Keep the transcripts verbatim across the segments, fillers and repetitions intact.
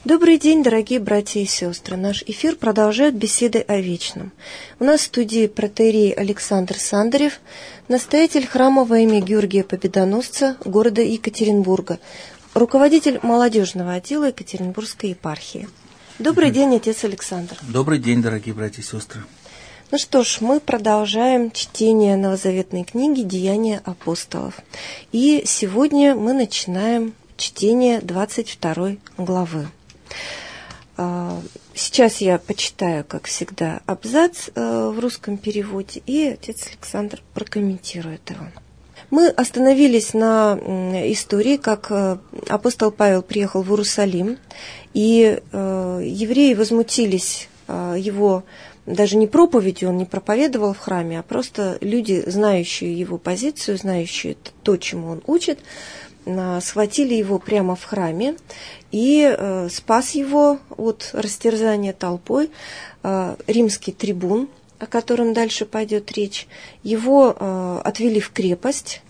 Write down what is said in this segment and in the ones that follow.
Добрый день, дорогие братья и сестры. Наш эфир продолжает беседы о вечном. У нас в студии протоиерей Александр Сандарев, настоятель храма во имя Георгия Победоносца города Екатеринбурга, руководитель молодежного отдела Екатеринбургской епархии. Добрый mm-hmm. день, отец Александр. Добрый день, дорогие братья и сестры. Ну что ж, мы продолжаем чтение новозаветной книги «Деяния апостолов». И сегодня мы начинаем чтение двадцать второй главы. Сейчас я почитаю, как всегда, абзац в русском переводе, и отец Александр прокомментирует его. Мы остановились на истории, как апостол Павел приехал в Иерусалим, и евреи возмутились его даже не проповедью, он не проповедовал в храме, а просто люди, знающие его позицию, знающие то, чему он учит, схватили его прямо в храме, и э, спас его от растерзания толпой э, римский трибун, о котором дальше пойдет речь. Его э, отвели в крепость,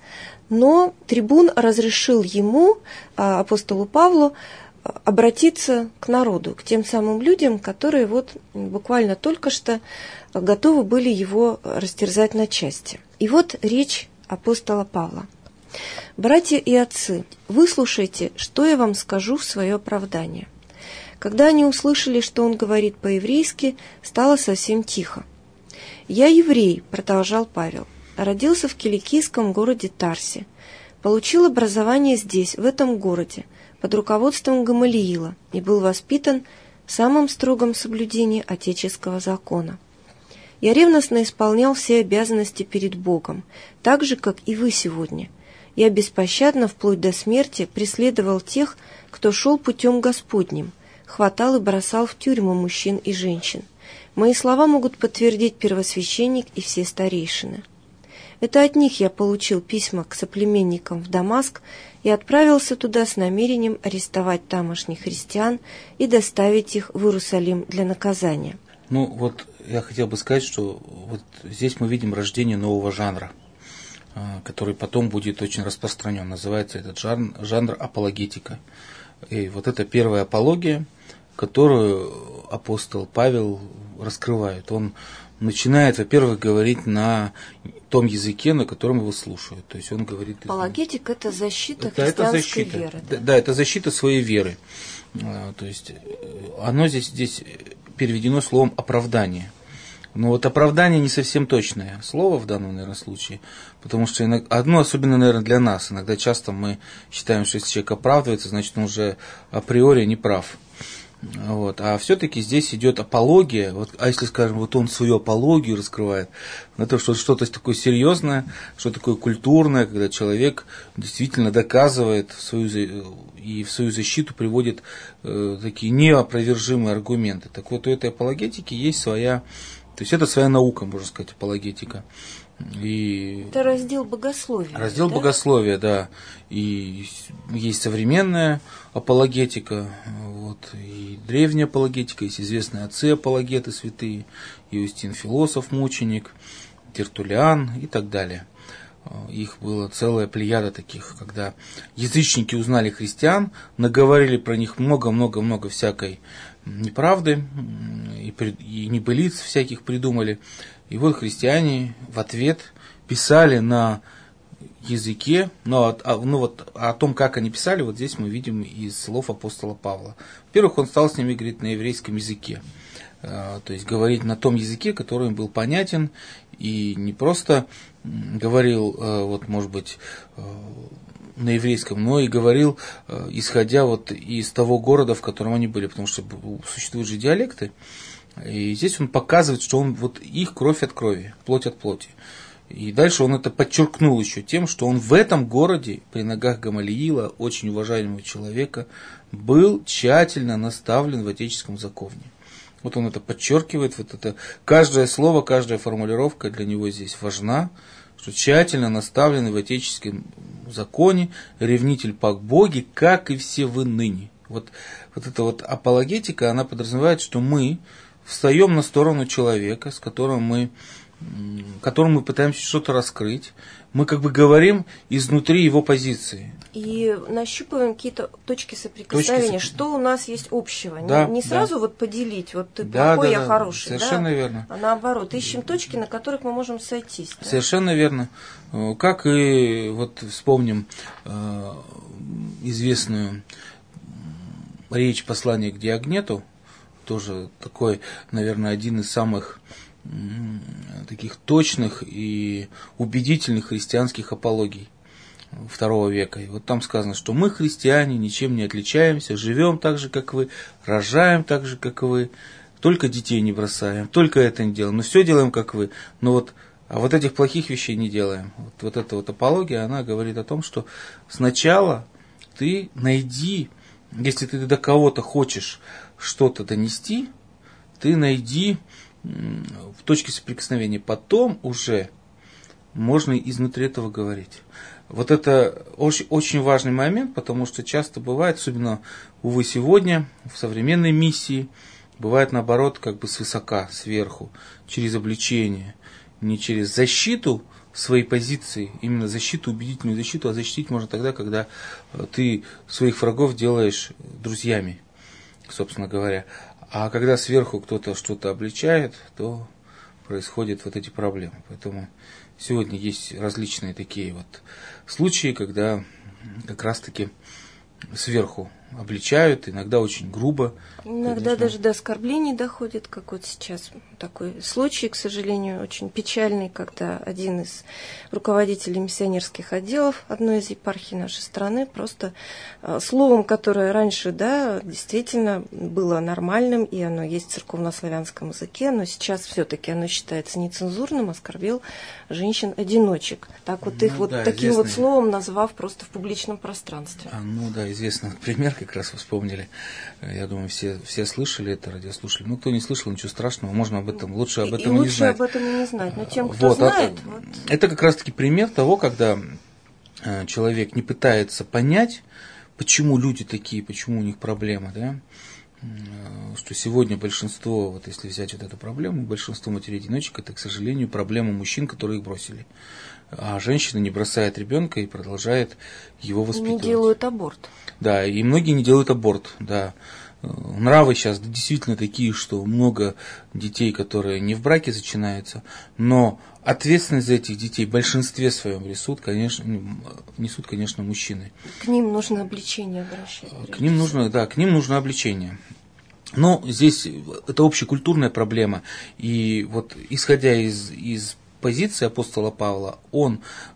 но трибун разрешил ему, э, апостолу Павлу, э, обратиться к народу, к тем самым людям, которые вот буквально только что готовы были его растерзать на части. И вот речь апостола Павла. «Братья и отцы, выслушайте, что я вам скажу в свое оправдание». Когда они услышали, что он говорит по-еврейски, стало совсем тихо. «Я еврей», — продолжал Павел, — «родился в киликийском городе Тарсе, получил образование здесь, в этом городе, под руководством Гамалиила и был воспитан в самом строгом соблюдении отеческого закона. Я ревностно исполнял все обязанности перед Богом, так же, как и вы сегодня. Я беспощадно, вплоть до смерти, преследовал тех, кто шел путем Господним, хватал и бросал в тюрьму мужчин и женщин. Мои слова могут подтвердить первосвященник и все старейшины. Это от них я получил письма к соплеменникам в Дамаск и отправился туда с намерением арестовать тамошних христиан и доставить их в Иерусалим для наказания». Ну вот я хотел бы сказать, что вот здесь мы видим рождение нового жанра, который потом будет очень распространен. Называется этот жанр, жанр апологетика. И вот это первая апология, которую апостол Павел раскрывает. Он начинает, во-первых, говорить на том языке, на котором его слушают. То есть он говорит... Апологетик – это защита это, христианской это защита, веры. Да? да, это защита своей веры. То есть оно здесь, здесь переведено словом «оправдание». Но вот оправдание не совсем точное слово в данном, наверное, случае, потому что иногда, одно особенно, наверное, для нас, иногда часто мы считаем, что если человек оправдывается, значит, он уже априори не прав. Вот. А все-таки здесь идет апология, вот, а если, скажем, вот он свою апологию раскрывает, на то, что что-то такое серьезное, что-то такое культурное, когда человек действительно доказывает свою, и в свою защиту приводит э, такие неопровержимые аргументы. Так вот, у этой апологетики есть своя... То есть это своя наука, можно сказать, апологетика. И это раздел богословия. Раздел да? богословия, да. И есть современная апологетика, вот, и древняя апологетика, есть известные отцы-апологеты святые, Иустин Философ, мученик, Тертуллиан и так далее. Их была целая плеяда таких, когда язычники узнали христиан, наговорили про них много-много-много всякой неправды, и, и небылиц всяких придумали. И вот христиане в ответ писали на языке, но, ну вот, о том, как они писали, вот здесь мы видим из слов апостола Павла. Во-первых, он стал с ними говорить на еврейском языке, то есть говорить на том языке, который им был понятен, и не просто говорил, вот, может быть, на еврейском, но и говорил, исходя вот из того города, в котором они были, потому что существуют же диалекты, и здесь он показывает, что он вот их кровь от крови, плоть от плоти. И дальше он это подчеркнул еще тем, что он в этом городе, при ногах Гамалиила, очень уважаемого человека, был тщательно наставлен в отеческом законе. Вот он это подчеркивает, вот это, каждое слово, каждая формулировка для него здесь важна, что тщательно наставленный в отеческом законе, ревнитель пак Боги, как и все вы ныне. Вот, вот эта вот апологетика, она подразумевает, что мы встаем на сторону человека, с которым мы которым мы пытаемся что-то раскрыть, мы как бы говорим изнутри его позиции. И нащупываем какие-то точки соприкосновения, точки... что у нас есть общего. Да, не, не сразу да. вот поделить, вот ты да, плохой, да, я да, хороший. Совершенно да? верно. А наоборот, ищем точки, на которых мы можем сойтись. Да? Совершенно верно. Как и вот вспомним э, известную речь послания к Диогнету, тоже такой, наверное, один из самых таких точных и убедительных христианских апологий второго века. И вот там сказано, что мы, христиане, ничем не отличаемся, живем так же, как вы, рожаем так же, как вы, только детей не бросаем, только это не делаем, но все делаем, как вы, но вот, а вот этих плохих вещей не делаем. Вот, вот эта вот апология, она говорит о том, что сначала ты найди, если ты до кого-то хочешь что-то донести, ты найди в точке соприкосновения, потом уже можно изнутри этого говорить. Вот это очень, очень важный момент, потому что часто бывает, особенно, увы, сегодня, в современной миссии, бывает наоборот, как бы свысока, сверху, через обличение, не через защиту своей позиции, именно защиту, убедительную защиту, а защитить можно тогда, когда ты своих врагов делаешь друзьями, собственно говоря. А когда сверху кто-то что-то обличает, то происходят вот эти проблемы. Поэтому сегодня есть различные такие вот случаи, когда как раз-таки сверху обличают, иногда очень грубо. Иногда конечно. Даже до оскорблений доходит, как вот сейчас такой случай, к сожалению, очень печальный, когда один из руководителей миссионерских отделов одной из епархий нашей страны просто э, словом, которое раньше, да, действительно было нормальным, и оно есть в церковнославянском языке, но сейчас все-таки оно считается нецензурным, оскорбил женщин-одиночек. Так вот ну, их вот да, таким известный... вот словом назвав просто в публичном пространстве. А, ну да, известный пример, как раз вы вспомнили. Я думаю, все, все слышали это, радиослушали. Ну, кто не слышал, ничего страшного, можно об этом, лучше об этом и, и не лучше знать. об этом и не знать, но тем, кто вот, знает... А, вот... Это как раз-таки пример того, когда человек не пытается понять, почему люди такие, почему у них проблемы, да? Что сегодня большинство, вот если взять вот эту проблему, большинство матерей-одиночек, это, к сожалению, проблема мужчин, которые их бросили. А женщина не бросает ребенка и продолжает его воспитывать. Не делают аборт. Да, и многие не делают аборт, да. Нравы сейчас действительно такие, что много детей, которые не в браке зачинаются, но ответственность за этих детей в большинстве своем несут, конечно, несут, конечно, мужчины. К ним нужно обличение обращать. К ним нужно, да, к ним нужно обличение. Но здесь это общекультурная проблема, и вот исходя из, из позиции апостола Павла, он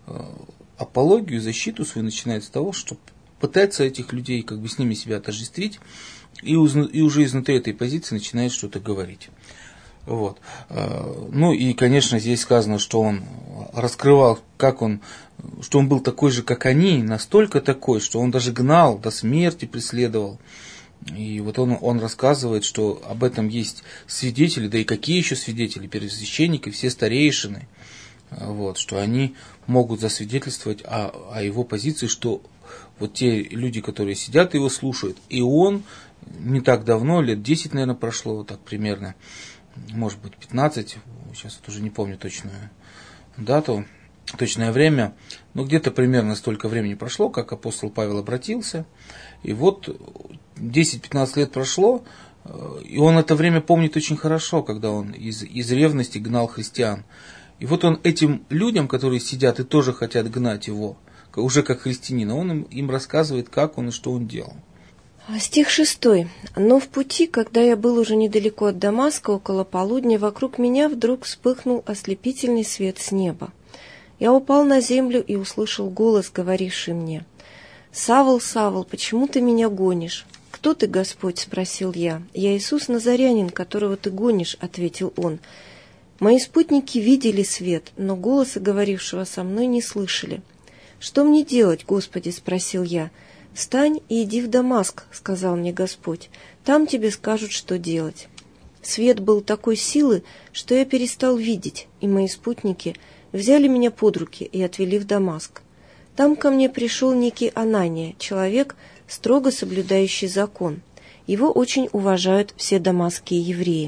апологию, защиту свою начинает с того, что пытается этих людей, как бы с ними себя отождествить, и, и уже изнутри этой позиции начинает что-то говорить. Вот. Ну и, конечно, здесь сказано, что он раскрывал, как он, что он был такой же, как они, настолько такой, что он даже гнал, до смерти преследовал. И вот он, он рассказывает, что об этом есть свидетели, да и какие еще свидетели, первосвященники, все старейшины, вот, что они могут засвидетельствовать о, о его позиции, что вот те люди, которые сидят и его слушают, и он не так давно, лет десять, наверное, прошло, вот так примерно, может быть, пятнадцать, сейчас вот уже не помню точную дату, точное время, но где-то примерно столько времени прошло, как апостол Павел обратился, и вот десять-пятнадцать лет прошло, и он это время помнит очень хорошо, когда он из, из ревности гнал христиан. И вот он этим людям, которые сидят и тоже хотят гнать его, уже как христианина, он им, им рассказывает, как он и что он делал. Стих шестой. «Но в пути, когда я был уже недалеко от Дамаска, около полудня, вокруг меня вдруг вспыхнул ослепительный свет с неба. Я упал на землю и услышал голос, говоривший мне: „Савл, Савл, почему ты меня гонишь?“ „Кто ты, Господь?“ спросил я. „Я Иисус Назарянин, которого ты гонишь“, ответил он. Мои спутники видели свет, но голоса говорившего со мной не слышали. «Что мне делать, Господи?» – спросил я. «Встань и иди в Дамаск», – сказал мне Господь. «Там тебе скажут, что делать». Свет был такой силы, что я перестал видеть, и мои спутники взяли меня под руки и отвели в Дамаск. Там ко мне пришел некий Анания, человек, строго соблюдающий закон. Его очень уважают все дамасские евреи.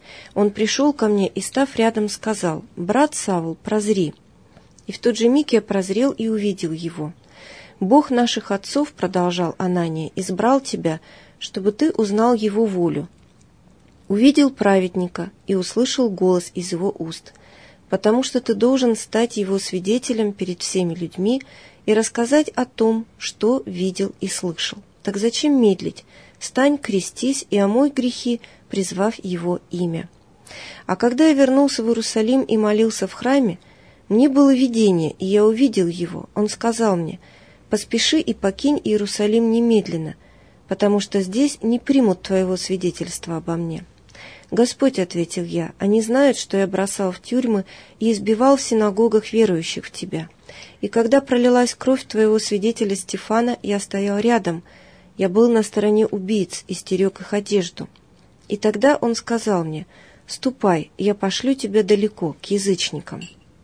Он пришел ко мне и, став рядом, сказал: «Брат Савл, прозри». И в тот же миг я прозрел и увидел его. «Бог наших отцов, — продолжал Анания, — избрал тебя, чтобы ты узнал его волю, увидел праведника и услышал голос из его уст, потому что ты должен стать его свидетелем перед всеми людьми и рассказать о том, что видел и слышал. Так зачем медлить? Стань, крестись и омой грехи, призвав его имя». А когда я вернулся в Иерусалим и молился в храме, мне было видение, и я увидел его. Он сказал мне: «Поспеши и покинь Иерусалим немедленно, потому что здесь не примут твоего свидетельства обо мне». «Господь, — ответил я, — они знают, что я бросал в тюрьмы и избивал в синагогах верующих в Тебя. И когда пролилась кровь твоего свидетеля Стефана, я стоял рядом, я был на стороне убийц и стерег их одежду. И тогда он сказал мне: ступай, я пошлю тебя далеко, к язычникам».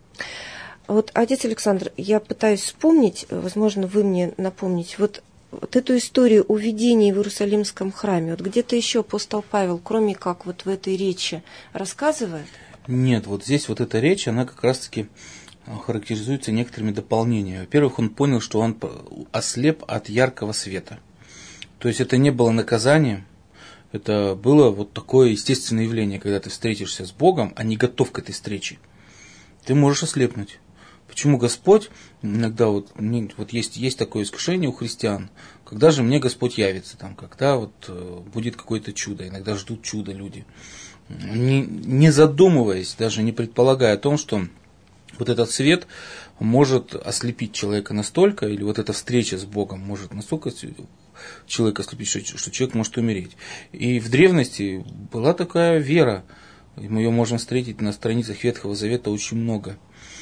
Вот, отец Александр, я пытаюсь вспомнить, возможно, вы мне напомните, вот, вот эту историю о видении в Иерусалимском храме. Вот где-то еще апостол Павел, кроме как вот в этой речи, рассказывает? Нет, вот здесь вот эта речь, она как раз-таки характеризуется некоторыми дополнениями. Во-первых, он понял, что он ослеп от яркого света. То есть это не было наказанием, это было вот такое естественное явление, когда ты встретишься с Богом, а не готов к этой встрече. Ты можешь ослепнуть. Почему Господь, иногда вот, вот есть, есть такое искушение у христиан, когда же мне Господь явится, там, когда вот будет какое-то чудо, иногда ждут чуда люди, не, не задумываясь, даже не предполагая о том, что вот этот свет может ослепить человека настолько, или вот эта встреча с Богом может настолько человека ослепить, что, что человек может умереть. И в древности была такая вера, и мы ее можем встретить на страницах Ветхого Завета очень много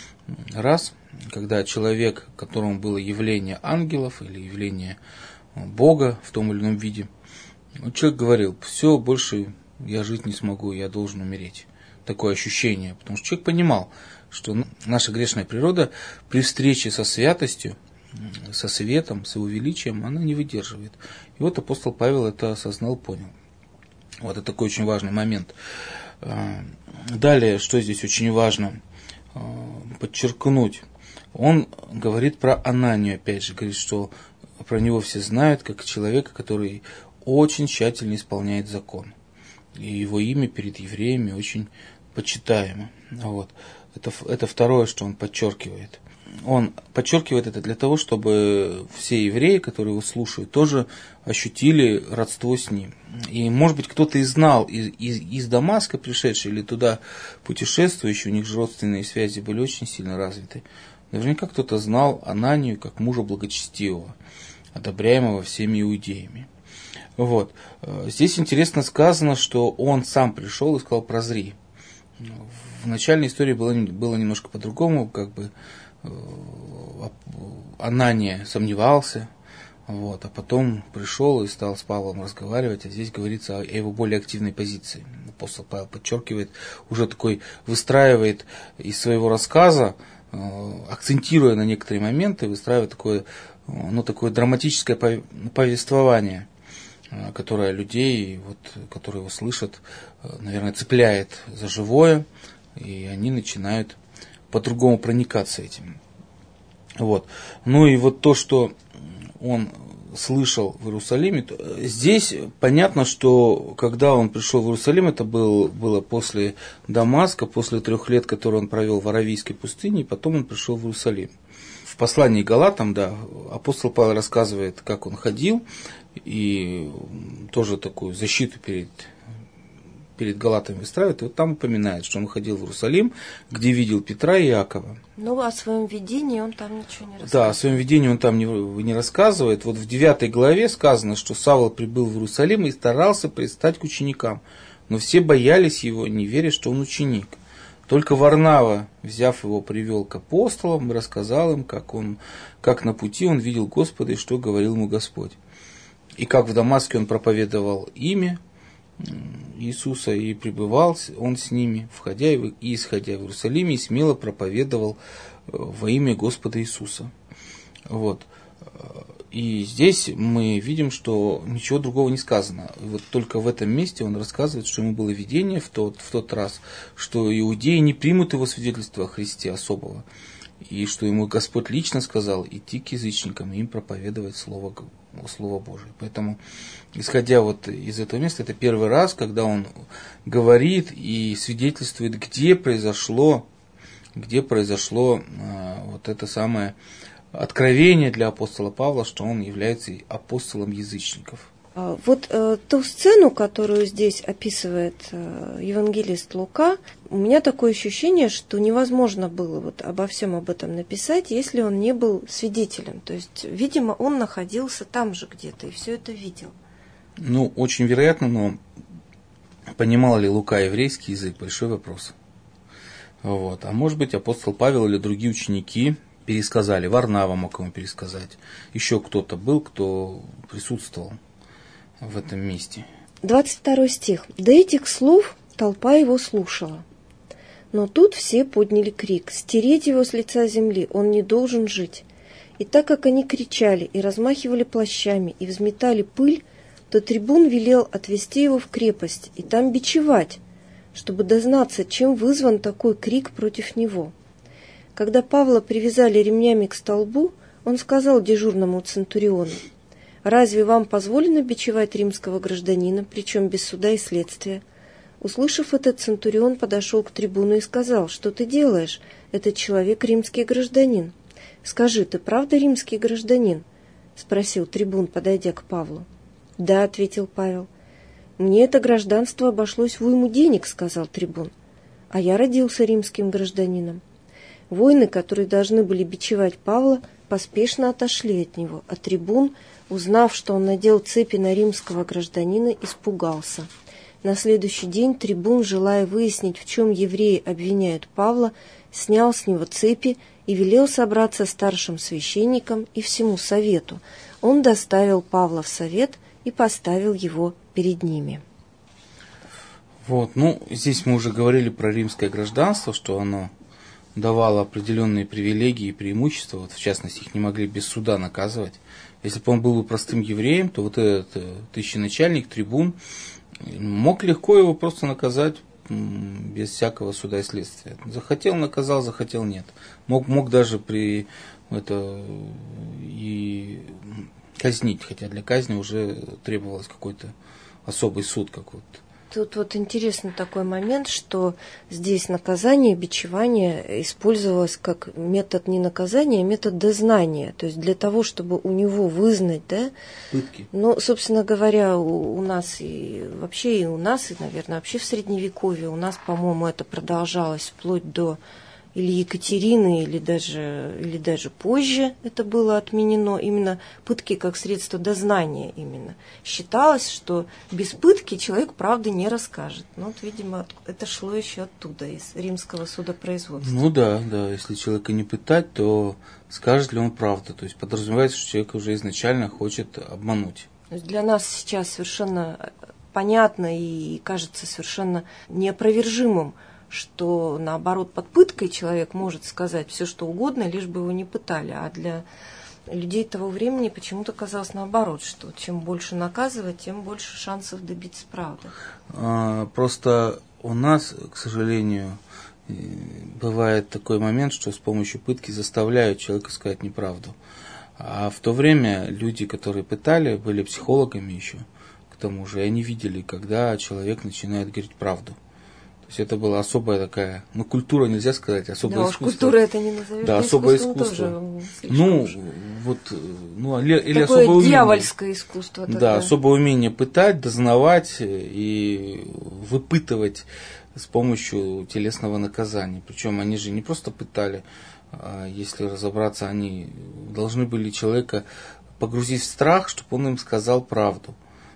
раз, когда человек, которому было явление ангелов или явление Бога в том или ином виде, человек говорил: все, больше я жить не смогу, я должен умереть. Такое ощущение, потому что человек понимал, что наша грешная природа при встрече со святостью, со светом, с его величием, она не выдерживает. И вот апостол Павел это осознал, понял. Вот это такой очень важный момент. Далее, что здесь очень важно подчеркнуть, он говорит про Ананию, опять же, говорит, что про него все знают, как человека, который очень тщательно исполняет закон. И его имя перед евреями очень почитаемо. Вот. Это, это второе, что он подчеркивает. Он подчеркивает это для того, чтобы все евреи, которые его слушают, тоже ощутили родство с ним. И, может быть, кто-то и знал из, из, из Дамаска пришедший или туда путешествующий, у них же родственные связи были очень сильно развиты. Наверняка кто-то знал Ананию как мужа благочестивого, одобряемого всеми иудеями. Вот. Здесь интересно сказано, что он сам пришел и сказал: прозри. В начальной истории было, было немножко по-другому, как бы Анания сомневался, вот, а потом пришел и стал с Павлом разговаривать, а здесь говорится о его более активной позиции. Апостол Павел подчеркивает, уже такой выстраивает из своего рассказа, акцентируя на некоторые моменты, выстраивает такое, ну, такое драматическое повествование, которое людей, вот, которые его слышат, наверное, цепляет за живое, и они начинают по-другому проникаться этим. Вот. Ну и вот то, что он слышал в Иерусалиме, здесь понятно, что когда он пришел в Иерусалим, это был, было после Дамаска, после трех лет, которые он провел в Аравийской пустыне, и потом он пришел в Иерусалим. В послании к Галатам, да, апостол Павел рассказывает, как он ходил, и тоже такую защиту перед перед Галатами выстраивает, и вот там упоминает, что он ходил в Иерусалим, где видел Петра и Иакова. Ну, о своем видении он там ничего не рассказывает. Да, о своем видении он там не, не рассказывает. Вот в девятой главе сказано, что Савл прибыл в Иерусалим и старался предстать к ученикам, но все боялись его, не веря, что он ученик. Только Варнава, взяв его, привел к апостолам и рассказал им, как, он, как на пути он видел Господа и что говорил ему Господь. И как в Дамаске он проповедовал имя Иисуса, и пребывал он с ними, входя и исходя в Иерусалиме, и смело проповедовал во имя Господа Иисуса. Вот. И здесь мы видим, что ничего другого не сказано. И вот только в этом месте он рассказывает, что ему было видение в тот, в тот раз, что иудеи не примут его свидетельство о Христе особого, и что ему Господь лично сказал идти к язычникам и им проповедовать Слово, Слово Божие. Поэтому, исходя вот из этого места, это первый раз, когда он говорит и свидетельствует, где произошло, где произошло а, вот это самое откровение для апостола Павла, что он является апостолом язычников. Вот э, ту сцену, которую здесь описывает э, евангелист Лука, у меня такое ощущение, что невозможно было вот обо всем об этом написать, если он не был свидетелем. То есть, видимо, он находился там же где-то и все это видел. Ну, очень вероятно, но понимал ли Лука еврейский язык, большой вопрос. Вот. А может быть, апостол Павел или другие ученики пересказали, Варнава мог ему пересказать, еще кто-то был, кто присутствовал в этом месте. двадцать второй стих. До этих слов толпа его слушала. Но тут все подняли крик: «Стереть его с лица земли, он не должен жить». И так как они кричали и размахивали плащами и взметали пыль, то трибун велел отвести его в крепость и там бичевать, чтобы дознаться, чем вызван такой крик против него. Когда Павла привязали ремнями к столбу, он сказал дежурному центуриону: «Разве вам позволено бичевать римского гражданина, причем без суда и следствия?» Услышав это, центурион подошел к трибуну и сказал: «Что ты делаешь? Этот человек римский гражданин». «Скажи, ты правда римский гражданин?» — спросил трибун, подойдя к Павлу. «Да», — ответил Павел. «Мне это гражданство обошлось в уйму денег», — сказал трибун. «А я родился римским гражданином». Воины, которые должны были бичевать Павла, поспешно отошли от него, а трибун, узнав, что он надел цепи на римского гражданина, испугался. На следующий день трибун, желая выяснить, в чем евреи обвиняют Павла, снял с него цепи и велел собраться старшим священникам и всему совету. Он доставил Павла в совет и поставил его перед ними. Вот, ну, здесь мы уже говорили про римское гражданство, что оно давало определенные привилегии и преимущества, вот, в частности, их не могли без суда наказывать. Если бы он был простым евреем, то вот этот тысяченачальник, трибун, мог легко его просто наказать без всякого суда и следствия. Захотел — наказал, захотел — нет. Мог, мог даже при это и казнить, хотя для казни уже требовалось какой-то особый суд, как вот. Тут вот интересный такой момент, что здесь наказание, бичевание использовалось как метод не наказания, а метод дознания. То есть для того, чтобы у него вызнать, да? Пытки. Ну, собственно говоря, у, у нас и вообще и у нас, и, наверное, вообще в Средневековье у нас, по-моему, это продолжалось вплоть до или Екатерины, или даже, или даже позже это было отменено. Именно пытки как средство дознания именно. Считалось, что без пытки человек правды не расскажет. Ну, вот, видимо, это шло еще оттуда, из римского судопроизводства. Ну да, да, если человека не пытать, то скажет ли он правду. То есть подразумевается, что человек уже изначально хочет обмануть. То есть для нас сейчас совершенно понятно и кажется совершенно неопровержимым, что, наоборот, под пыткой человек может сказать все, что угодно, лишь бы его не пытали. А для людей того времени почему-то казалось наоборот, что чем больше наказывать, тем больше шансов добиться правды. А, просто у нас, к сожалению, бывает такой момент, что с помощью пытки заставляют человека сказать неправду. А в то время люди, которые пытали, были психологами еще, к тому же, и они видели, когда человек начинает говорить правду. То есть это была особая такая, ну, культура нельзя сказать, особое да, искусство. Да уж культура это не назовешь. Да, особое искусство. Ну, уже. вот, ну, или, или такое особое дьявольское умение. Искусство. Да, такое. Особое умение пытать, дознавать и выпытывать с помощью телесного наказания. Причем они же не просто пытали, а если разобраться, они должны были человека погрузить в страх, чтобы он им сказал правду.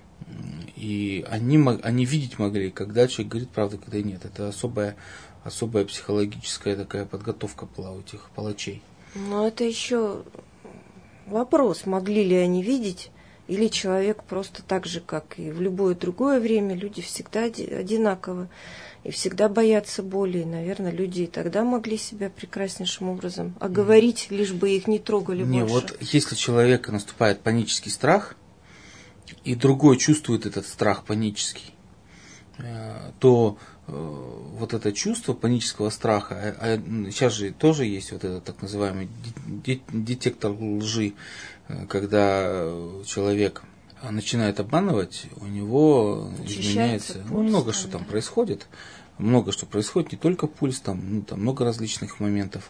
И они, они видеть могли, когда человек говорит правду, когда нет. Это особая, особая психологическая такая подготовка была у этих палачей. Но это еще вопрос, могли ли они видеть, Или человек просто так же, как и в любое другое время, люди всегда одинаковы и всегда боятся боли. И, наверное, люди и тогда могли себя прекраснейшим образом оговорить, лишь бы их не трогали не, больше. Вот если человека наступает панический страх, и другой чувствует этот страх панический, то вот это чувство панического страха, а сейчас же тоже есть вот этот так называемый детектор лжи, когда человек начинает обманывать, у него изменяется, пульс, ну, много что там происходит, много что происходит, не только пульс, там, ну, там много различных моментов.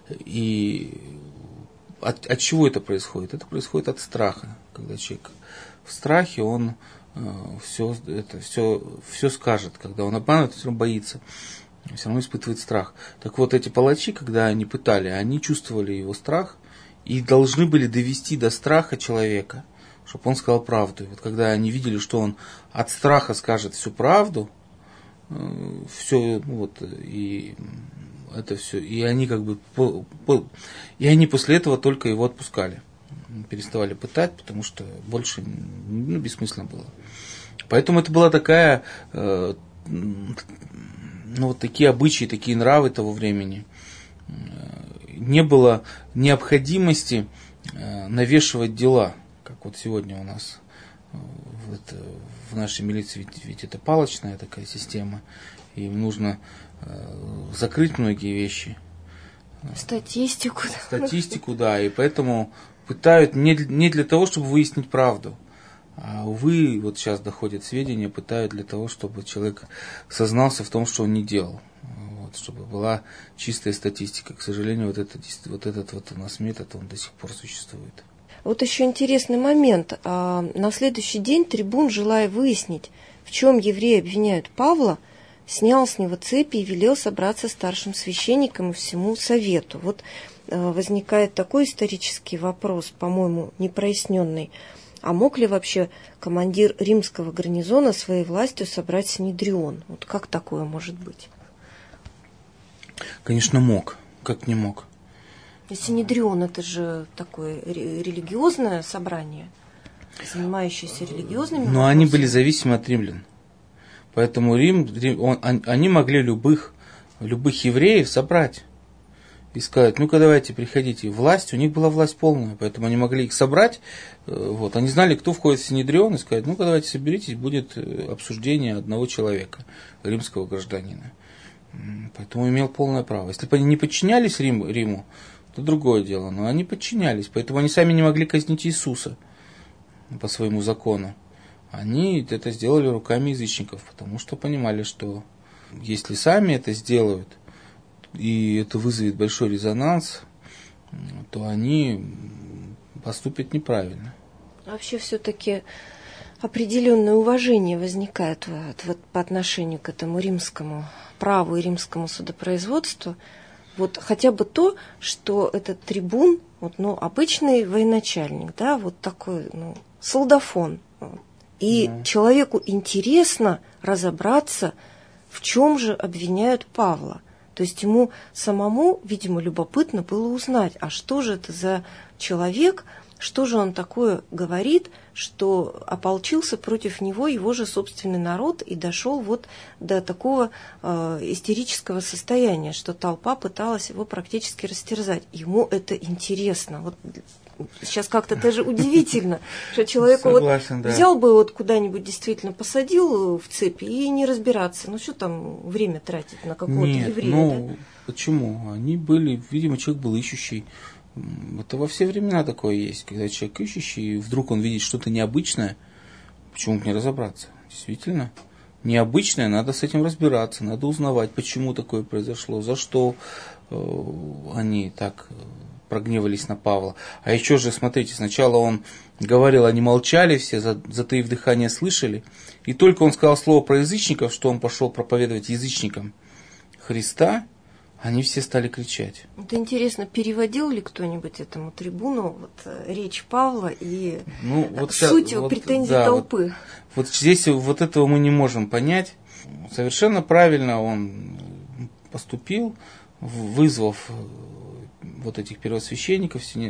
И от, от чего это происходит? Это происходит от страха, когда человек в страхе, он все, это, все, все скажет. Когда он обманывает, он все равно боится, все равно испытывает страх. Так вот, эти палачи, когда они пытали, они чувствовали его страх и должны были довести до страха человека, чтобы он сказал правду. И вот когда они видели, что он от страха скажет всю правду, все, ну вот, и это все, и они как бы, по, по, и они после этого только его отпускали. Переставали пытать, потому что больше, ну, бессмысленно было. Поэтому это была такая, э, ну, вот такие обычаи, такие нравы того времени. Не было необходимости э, навешивать дела, как вот сегодня у нас вот, в нашей милиции, ведь, ведь это палочная такая система, и им нужно э, закрыть многие вещи. Статистику. Статистику, да, и поэтому пытают не, не для того, чтобы выяснить правду, а, увы, вот сейчас доходят сведения, пытают для того, чтобы человек сознался в том, что он не делал, вот, чтобы была чистая статистика. К сожалению, вот, это, вот этот вот у нас метод, он до сих пор существует. Вот еще интересный момент. На следующий день трибун, желая выяснить, в чем евреи обвиняют Павла, снял с него цепи и велел собраться старшим священникам и всему совету. Вот возникает такой исторический вопрос, по-моему, непроясненный. А мог ли вообще командир римского гарнизона своей властью собрать Синедрион? Вот как такое может быть? Конечно, мог. Как не мог? Синедрион – это же такое религиозное собрание, занимающееся религиозными вопросами. Но они были зависимы от римлян. Поэтому Рим, Рим он, они могли любых, любых евреев собрать и сказать, ну-ка давайте, приходите. Власть, у них была власть полная, поэтому они могли их собрать. Вот, они знали, кто входит в Синедрион, и сказать, ну-ка давайте соберитесь, будет обсуждение одного человека, римского гражданина. Поэтому имел полное право. Если бы они не подчинялись Рим, Риму, то другое дело, но они подчинялись, поэтому они сами не могли казнить Иисуса по своему закону. Они это сделали руками язычников, потому что понимали, что если сами это сделают, и это вызовет большой резонанс, то они поступят неправильно. Вообще все-таки определенное уважение возникает вот, вот, по отношению к этому римскому праву и римскому судопроизводству. Вот хотя бы то, что этот трибун, вот, ну, обычный военачальник, да, вот такой, ну, солдафон. И да. Человеку интересно разобраться, в чем же обвиняют Павла. То есть ему самому, видимо, любопытно было узнать, а что же это за человек, что же он такое говорит, что ополчился против него его же собственный народ и дошел вот до такого э, истерического состояния, что толпа пыталась его практически растерзать. Ему это интересно. Вот сейчас как-то даже удивительно, что человеку Согласен, вот да. взял бы вот куда-нибудь действительно посадил в цепи и не разбираться. Ну что там время тратить на какого-то Нет, еврея? ну, да? Почему? Они были, видимо, человек был ищущий. Это во все времена такое есть, когда человек ищущий, и вдруг он видит что-то необычное, почему бы не разобраться? Действительно, необычное, надо с этим разбираться, надо узнавать, почему такое произошло, за что э, они так прогневались на Павла. А еще же, смотрите, сначала он говорил, они молчали все, затаив дыхание, слышали, и только он сказал слово про язычников, что он пошел проповедовать язычникам Христа, они все стали кричать. Это интересно, переводил ли кто-нибудь этому трибуну вот, речь Павла и ну, вот суть сейчас, вот, претензий да, толпы? Вот, вот здесь вот этого мы не можем понять. Совершенно правильно он поступил, вызвав вот этих первосвященников,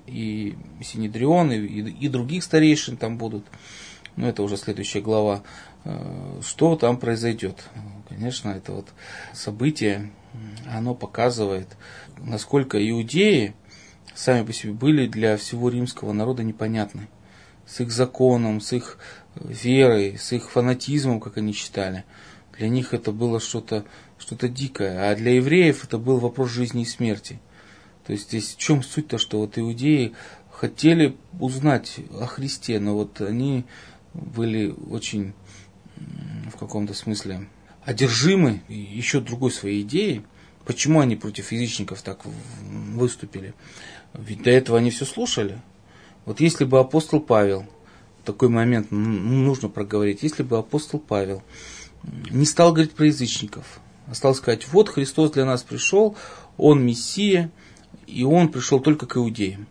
и Синедрион, и, и других старейшин там будут. Но это уже следующая глава. Что там произойдет? Конечно, это вот событие, оно показывает, насколько иудеи сами по себе были для всего римского народа непонятны. С их законом, с их верой, с их фанатизмом, как они считали. Для них это было что-то что-то дикое. А для евреев это был вопрос жизни и смерти. То есть здесь в чем суть-то, что вот иудеи хотели узнать о Христе, но вот они были очень в каком-то смысле одержимы еще другой своей идеей. Почему они против язычников так выступили? Ведь до этого они все слушали. Вот если бы апостол Павел, такой момент нужно проговорить, если бы апостол Павел не стал говорить про язычников, а стал сказать, вот Христос для нас пришел, Он Мессия, и Он пришел только к иудеям.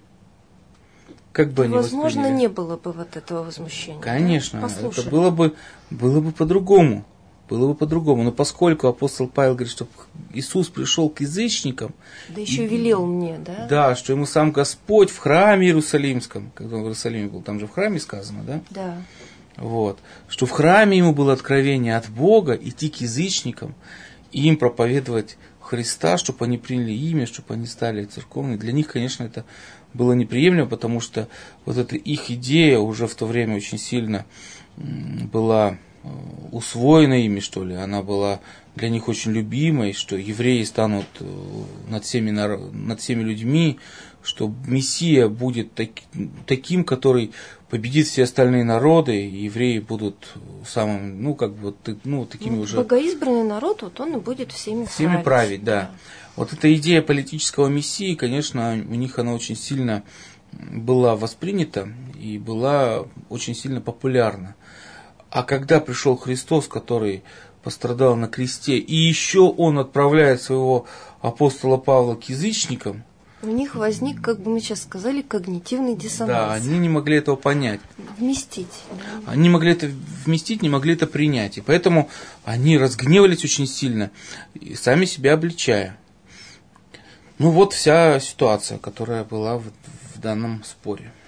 Как бы они Возможно, восприняли? не было бы вот этого возмущения. Конечно, да? это было бы, было бы по-другому. Было бы по-другому. Но поскольку апостол Павел говорит, что Иисус пришел к язычникам. Да еще велел мне, да? Да, что ему сам Господь в храме Иерусалимском, когда он в Иерусалиме был, там же в храме сказано, да? Да. Вот. Что в храме ему было откровение от Бога идти к язычникам и им проповедовать Христа, чтобы они приняли имя, чтобы они стали церковными. Для них, конечно, это было неприемлемо, потому что вот эта их идея уже в то время очень сильно была усвоена ими, что ли. Она была для них очень любимой, что евреи станут над всеми, над всеми людьми, что Мессия будет так, таким, который победит все остальные народы, и евреи будут самым, ну, как бы, ну, такими ну, уже... Богоизбранный народ, вот он и будет всеми, всеми править. править, да. Вот эта идея политического мессии, конечно, у них она очень сильно была воспринята и была очень сильно популярна. А когда пришел Христос, который пострадал на кресте, и еще он отправляет своего апостола Павла к язычникам, у них возник, как бы мы сейчас сказали, когнитивный диссонанс. Да, они не могли этого понять. Вместить. Они не могли это вместить, не могли это принять. И поэтому они разгневались очень сильно, и сами себя обличая. Ну вот вся ситуация, которая была в, в данном споре.